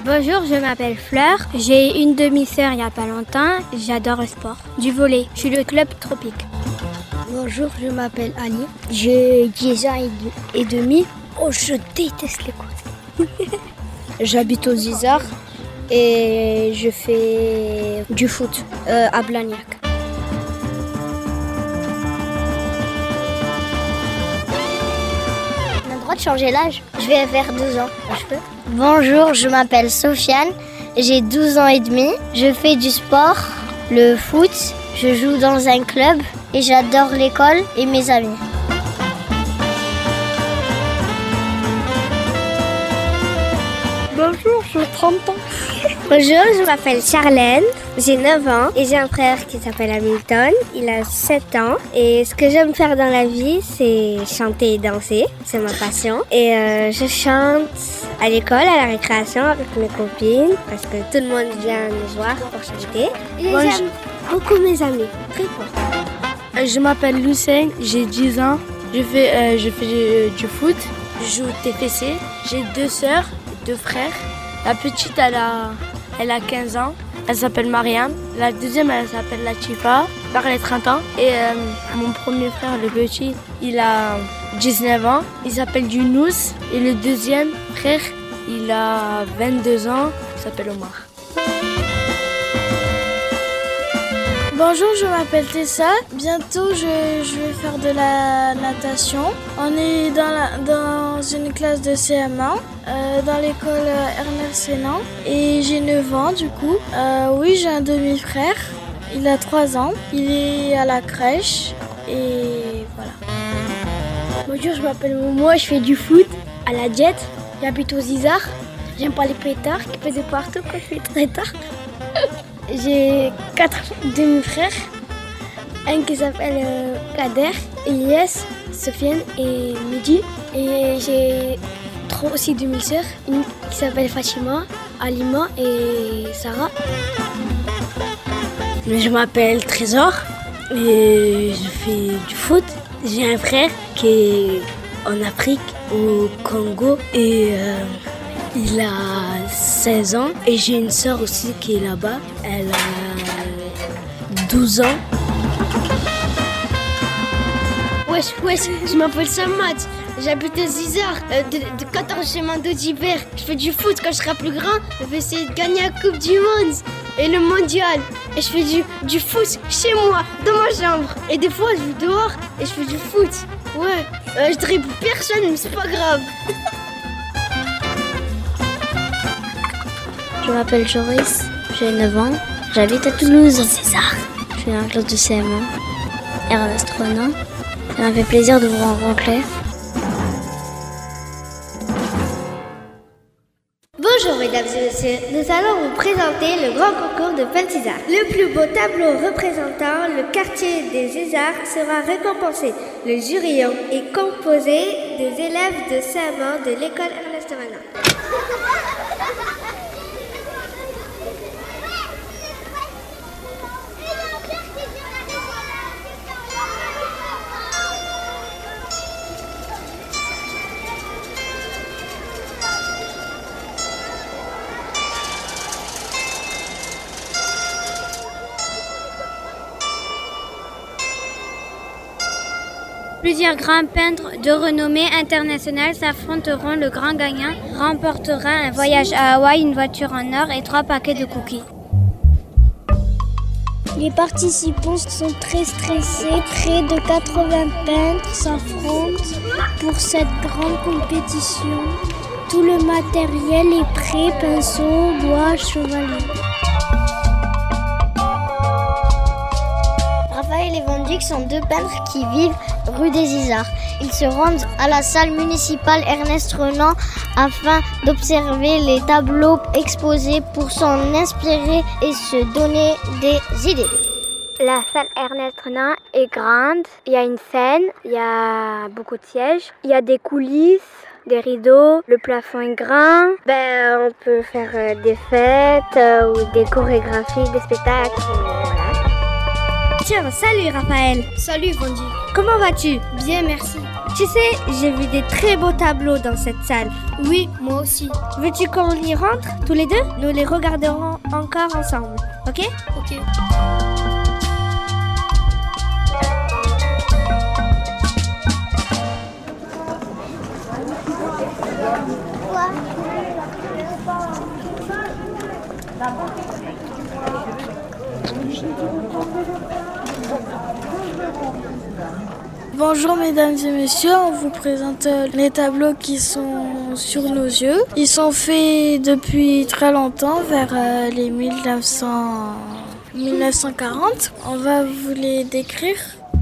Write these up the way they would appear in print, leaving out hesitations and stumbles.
Bonjour, je m'appelle Fleur. J'ai une demi-sœur il n'y a pas longtemps. J'adore le sport. Du volley. Je suis le club Tropique. Bonjour, je m'appelle Annie. J'ai 10 ans et demi. Oh, je déteste l'école. J'habite aux Isards et je fais du foot à Blagnac. On a le droit de changer l'âge. Je vais vers 12 ans. Je peux. Bonjour, je m'appelle Sofiane. J'ai 12 ans et demi. Je fais du sport, le foot. Je joue dans un club et j'adore l'école et mes amis. Bonjour, j'ai 30 ans. Bonjour, je m'appelle Charlène, j'ai 9 ans et j'ai un frère qui s'appelle Hamilton, il a 7 ans. Et ce que j'aime faire dans la vie, c'est chanter et danser, c'est ma passion. Et je chante à l'école, à la récréation avec mes copines, parce que tout le monde vient nous voir pour chanter. Et j'aime beaucoup mes amis, très fort. Je m'appelle Lucien, j'ai 10 ans, je fais du foot, je joue au TFC, j'ai 2 sœurs. 2 frères. La petite, elle a 15 ans. Elle s'appelle Mariam. La deuxième, elle s'appelle Latifa. Elle a 30 ans. Et mon premier frère, le petit, il a 19 ans. Il s'appelle Younous. Et le deuxième frère, il a 22 ans. Il s'appelle Omar. Bonjour, je m'appelle Tessa. Bientôt, je vais faire de la natation. On est dans une classe de CM1, dans l'école Ernest Renan. Et j'ai 9 ans, du coup. Oui, j'ai un demi-frère. Il a 3 ans. Il est à la crèche. Et voilà. Bonjour, je m'appelle Momo. Je fais du foot à la Jet. J'habite aux Isards. J'aime pas les pétards qui faisaient partout quand il fait très tard. J'ai 4 demi-frères, un qui s'appelle Kader, Elias, Sofiane et Midi. Et j'ai 3 aussi demi-sœurs, une qui s'appelle Fatima, Alima et Sarah. Je m'appelle Trésor et je fais du foot. J'ai un frère qui est en Afrique, au Congo et il a 16 ans et j'ai une sœur aussi qui est là-bas. Elle a 12 ans. Wesh, je m'appelle Samad. J'habite aux Isards, de 14 chemin d'hiver. Je fais du foot quand je serai plus grand. Je vais essayer de gagner la Coupe du Monde et le Mondial. Et je fais du foot chez moi, dans ma chambre. Et des fois, je vais dehors et je fais du foot. Ouais, je dribble personne, mais c'est pas grave. Je m'appelle Joris, j'ai 9 ans, j'habite à Toulouse. César. Je suis dans la classe de CM1, Ernest Renan. Ça m'a fait plaisir de vous rencontrer. Bonjour mesdames et messieurs, nous allons vous présenter le grand concours de Penn-Isards. Le plus beau tableau représentant le quartier des Isards sera récompensé. Le jury est composé des élèves de CM1 de l'école Ernest Renan. Plusieurs grands peintres de renommée internationale s'affronteront. Le grand gagnant remportera un voyage à Hawaï, une voiture en or et 3 paquets de cookies. Les participants sont très stressés. Près de 80 peintres s'affrontent pour cette grande compétition. Tout le matériel est prêt, pinceau, bois, chevalet. Raphaël et Van Dyck sont 2 peintres qui vivent rue des Isards. Ils se rendent à la salle municipale Ernest Renan afin d'observer les tableaux exposés pour s'en inspirer et se donner des idées. La salle Ernest Renan est grande. Il y a une scène, il y a beaucoup de sièges, il y a des coulisses, des rideaux, le plafond est grand. On peut faire des fêtes ou des chorégraphies, des spectacles. Voilà. Tiens, salut Raphaël. Salut Vandy. Comment vas-tu? Bien, merci. Tu sais, j'ai vu des très beaux tableaux dans cette salle. Oui, moi aussi. Veux-tu qu'on y rentre tous les deux? Nous les regarderons encore ensemble, ok? Ok. Bonjour mesdames et messieurs, on vous présente les tableaux qui sont sur nos yeux. Ils sont faits depuis très longtemps, vers les 1940. On va vous les décrire.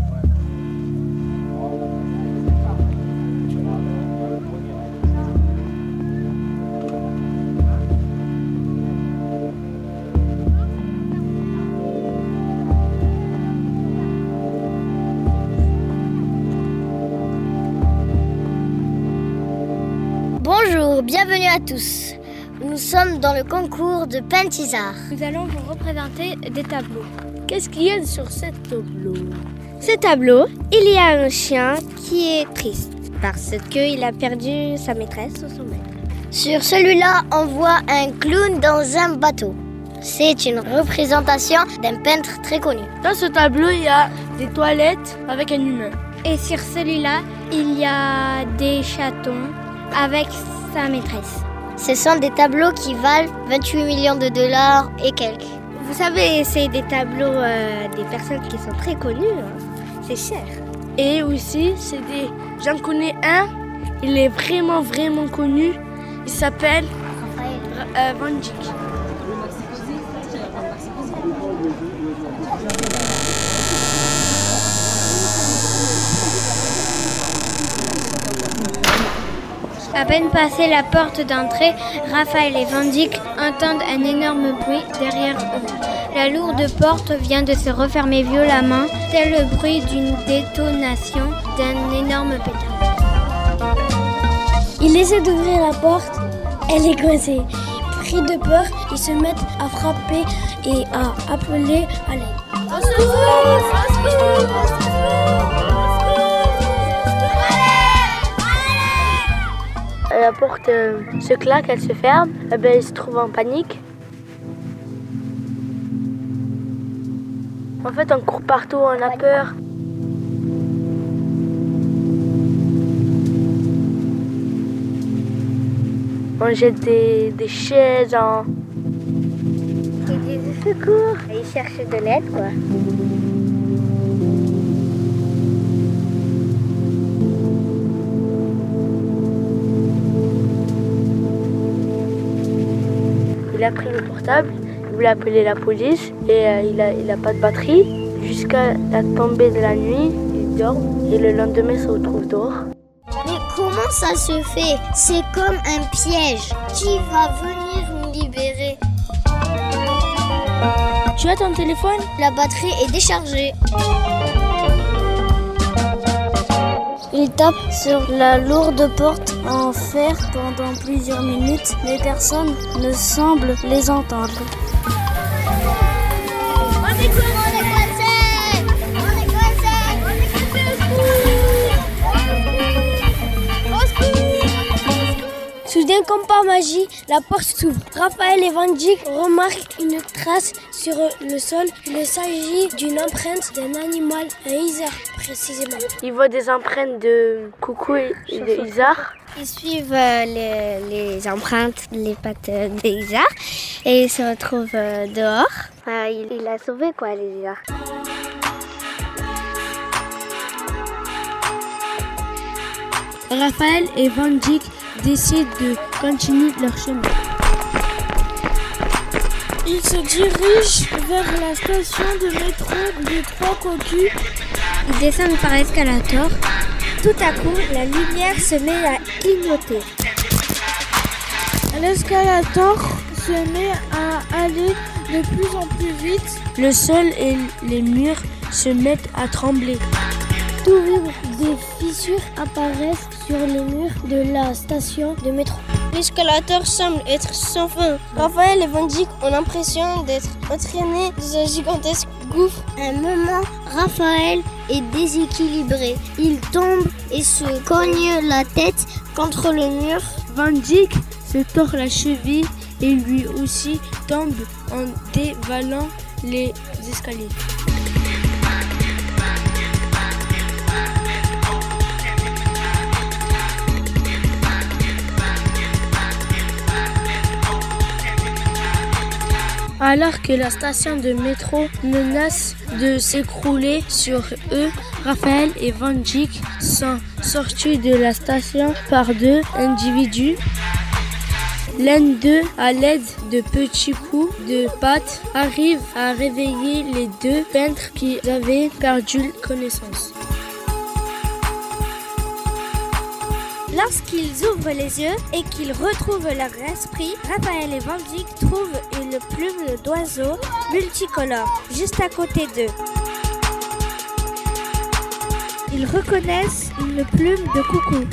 Bonjour, bienvenue à tous. Nous sommes dans le concours de Pentisart. Nous allons vous représenter des tableaux. Qu'est-ce qu'il y a sur ce tableau? Ce tableau, il y a un chien qui est triste parce qu'il a perdu sa maîtresse ou son maître. Sur celui-là, on voit un clown dans un bateau. C'est une représentation d'un peintre très connu. Dans ce tableau, il y a des toilettes avec un humain. Et sur celui-là, il y a des chatons avec sa maîtresse. Ce sont des tableaux qui valent 28 millions de dollars et quelques. Vous savez, c'est des tableaux des personnes qui sont très connues. Hein. C'est cher. Et aussi, j'en connais un, il est vraiment connu. Il s'appelle Van Dyck. À peine passé la porte d'entrée, Raphaël et Van Dyck entendent un énorme bruit derrière eux. La lourde porte vient de se refermer violemment, tel le bruit d'une détonation d'un énorme pétard. Il essaie d'ouvrir la porte, elle est coincée. Pris de peur, ils se mettent à frapper et à appeler à l'aide. La porte se claque, elle se ferme, il se trouve en panique. En fait, on court partout, on a peur. On jette des chaises. Il dit du secours. Il cherche de l'aide, quoi. Il a pris le portable, il voulait appeler la police et il a pas de batterie. Jusqu'à la tombée de la nuit, il dort et le lendemain, il se retrouve dehors. Mais comment ça se fait? C'est comme un piège. Qui va venir nous libérer? Tu as ton téléphone? La batterie est déchargée. Il tape sur la lourde porte en fer pendant plusieurs minutes, mais personne ne semble les entendre. Soudain, comme par magie, la porte s'ouvre. Raphaël et Van Dyck remarquent une trace sur le sol. Il s'agit d'une empreinte d'un animal, un isard précisément. Ils voient des empreintes de coucou et de isard. Ils suivent les empreintes, les pattes des isards et ils se retrouvent dehors. Il a sauvé quoi, les isards. Raphaël et Van Dyck décident de continuer leur chemin. Ils se dirigent vers la station de métro des Trois Cocus. Ils descendent par escalator. Tout à coup, la lumière se met à clignoter. L'escalator se met à aller de plus en plus vite. Le sol et les murs se mettent à trembler. Tout vibre, des fissures apparaissent sur les murs de la station de métro. L'escalator semble être sans fin. Raphaël et Van Dyck ont l'impression d'être entraînés dans un gigantesque gouffre. Un moment, Raphaël est déséquilibré. Il tombe et se cogne la tête contre le mur. Van Dyck se tord la cheville et lui aussi tombe en dévalant les escaliers. Alors que la station de métro menace de s'écrouler sur eux, Raphaël et Van Dyck sont sortis de la station par deux individus. L'un d'eux, à l'aide de petits coups de patte, arrive à réveiller les deux peintres qui avaient perdu connaissance. Lorsqu'ils ouvrent les yeux et qu'ils retrouvent leur esprit, Raphaël et Van Dyck trouvent une plume d'oiseau multicolore juste à côté d'eux. Ils reconnaissent une plume de coucou.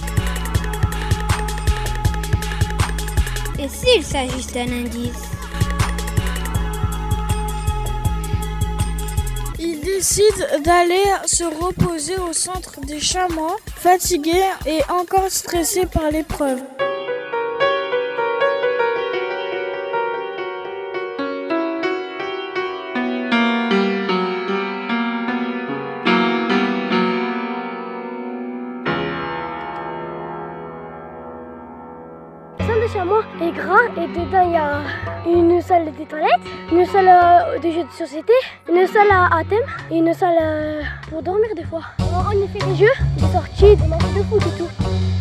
Et s'il s'agit d'un indice? Ils décident d'aller se reposer au centre des chamois, fatigués et encore stressés par l'épreuve. Le centre des chamois est grand et dedans il y a une salle des toilettes, une salle de jeux de société, une salle à thème et une salle pour dormir des fois. On y fait des jeux, des sorties, des matchs de foot et tout.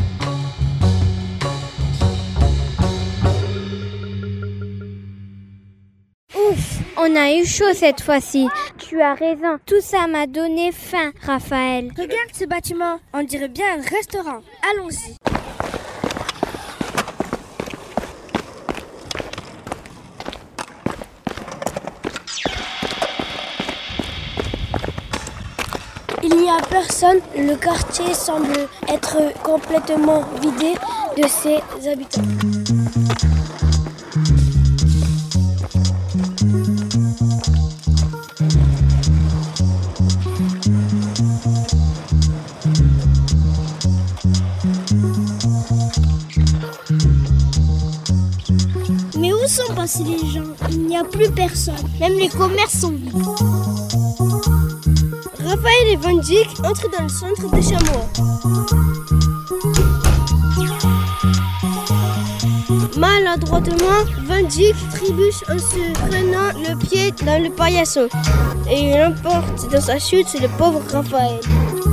Ouf, on a eu chaud cette fois-ci. Tu as raison, tout ça m'a donné faim, Raphaël. Regarde ce bâtiment, on dirait bien un restaurant. Allons-y. Il n'y a personne, le quartier semble être complètement vidé de ses habitants. Mais où sont passés les gens? Il n'y a plus personne. Même les commerces sont vides. Raphaël et Van Dyck entrent dans le centre des chamois. Maladroitement, Van Dyck trébuche en se prenant le pied dans le paillasson. Et il emporte dans sa chute le pauvre Raphaël.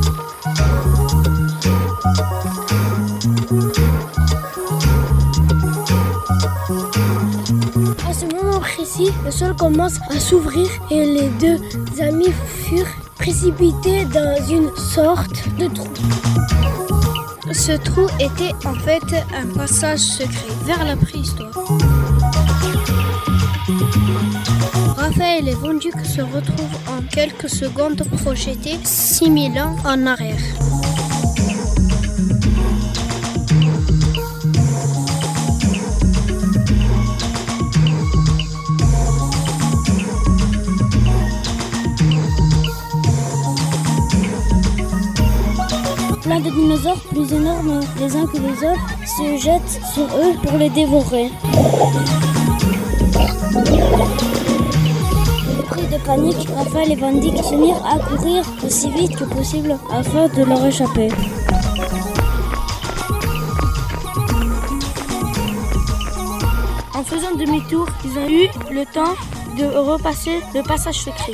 À ce moment précis, le sol commence à s'ouvrir et les deux amis furent précipités dans une sorte de trou. Ce trou était en fait un passage secret vers la préhistoire. Raphaël et Van Dyck se retrouvent en quelques secondes projetés 6000 ans en arrière. Plein de dinosaures plus énormes les uns que les autres se jettent sur eux pour les dévorer. Pris de panique, Raphaël et Van Dyck se mirent à courir aussi vite que possible afin de leur échapper. En faisant demi-tour, ils ont eu le temps de repasser le passage secret.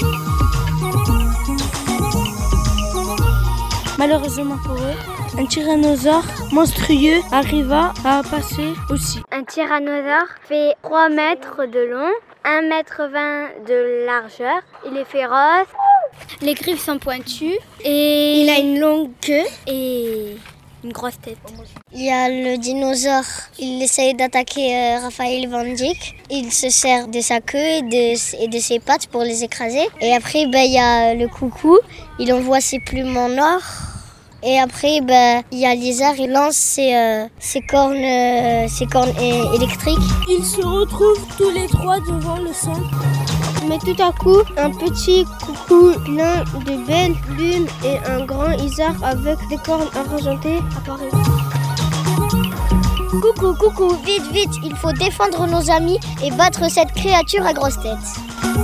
Malheureusement pour eux, un tyrannosaure monstrueux arriva à passer aussi. Un tyrannosaure fait 3 mètres de long, 1,20 m de largeur. Il est féroce. Les griffes sont pointues et il a une longue queue et une grosse tête. Il y a le dinosaure, il essaye d'attaquer Raphaël Van Dyck. Il se sert de sa queue et de ses pattes pour les écraser. Et après, il y a le coucou, il envoie ses plumes en or. Et après, il y a Lézard, il lance ses cornes électriques. Ils se retrouvent tous les trois devant le centre Mais tout à coup, un petit coucou plein de belles plumes et un grand isard avec des cornes argentées apparaissent. Coucou, coucou, vite, vite, il faut défendre nos amis et battre cette créature à grosse tête.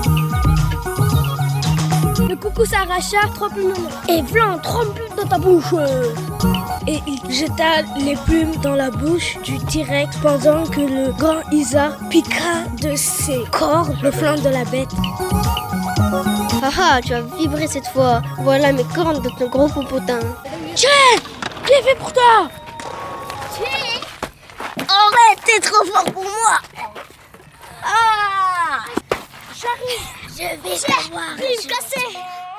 Le coucou s'arracha 3 plumes et vlan 3 plumes dans ta bouche. Et il jeta les plumes dans la bouche du T-Rex pendant que le grand isard piqua de ses cornes le flanc de la bête. Haha, tu vas vibrer cette fois. Voilà mes cornes de ton gros popotin. Tiens, j'ai fait pour toi. Arrête, t'es trop fort pour moi. Ah, J'arrive. je vais t'avoir. Plume cassée.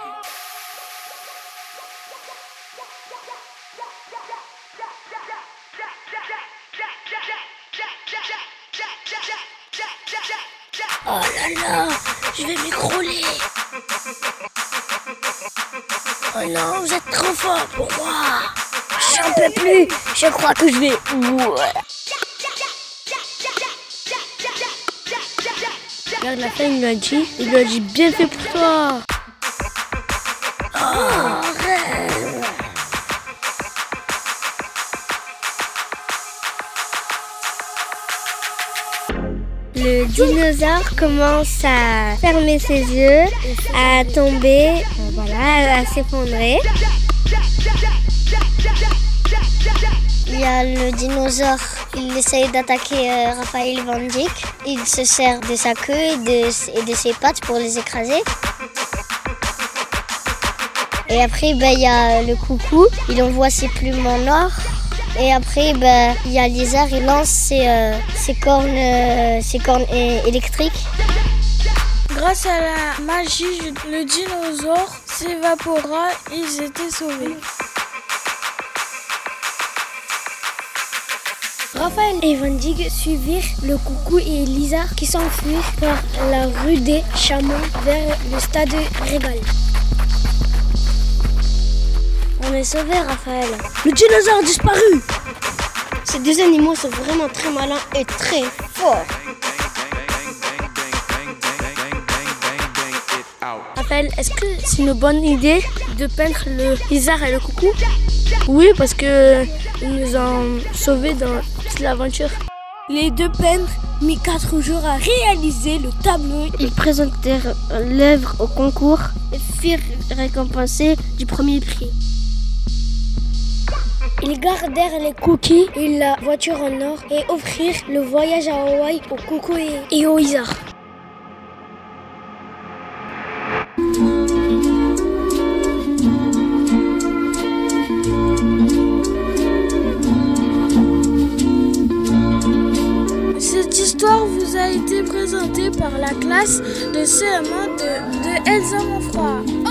Oh là là, je vais m'écrouler. Oh non, vous êtes trop fort pour moi. J'en peux plus. Je crois que je vais. Vers la fin, il lui a dit bien fait pour toi. Le dinosaure commence à fermer ses yeux, à tomber, voilà, à s'effondrer. Il y a le dinosaure, il essaye d'attaquer Raphaël Van Dyck. Il se sert de sa queue et de ses pattes pour les écraser. Et après, il y a le coucou, il envoie ses plumes en or. Et après, il y a l'isard, il lance ses cornes électriques. Grâce à la magie, le dinosaure s'évapora, ils étaient sauvés. Raphaël et Van Dyck suivirent le coucou et l'isard qui s'enfuirent par la rue des Chameaux vers le stade Régal. On est sauvés, Raphaël. Le dinosaure a disparu. Ces deux animaux sont vraiment très malins et très forts. Raphaël, est-ce que c'est une bonne idée de peindre le isard et le coucou? Oui, parce que ils nous ont sauvés dans toute l'aventure. Les deux peintres mis 4 jours à réaliser le tableau. Ils présentèrent l'œuvre au concours et firent récompenser du premier prix. Ils gardèrent les cookies et la voiture en or et offrirent le voyage à Hawaï au coucou et au isard. Cette histoire vous a été présentée par la classe de CM1 de Elsa Monfroy.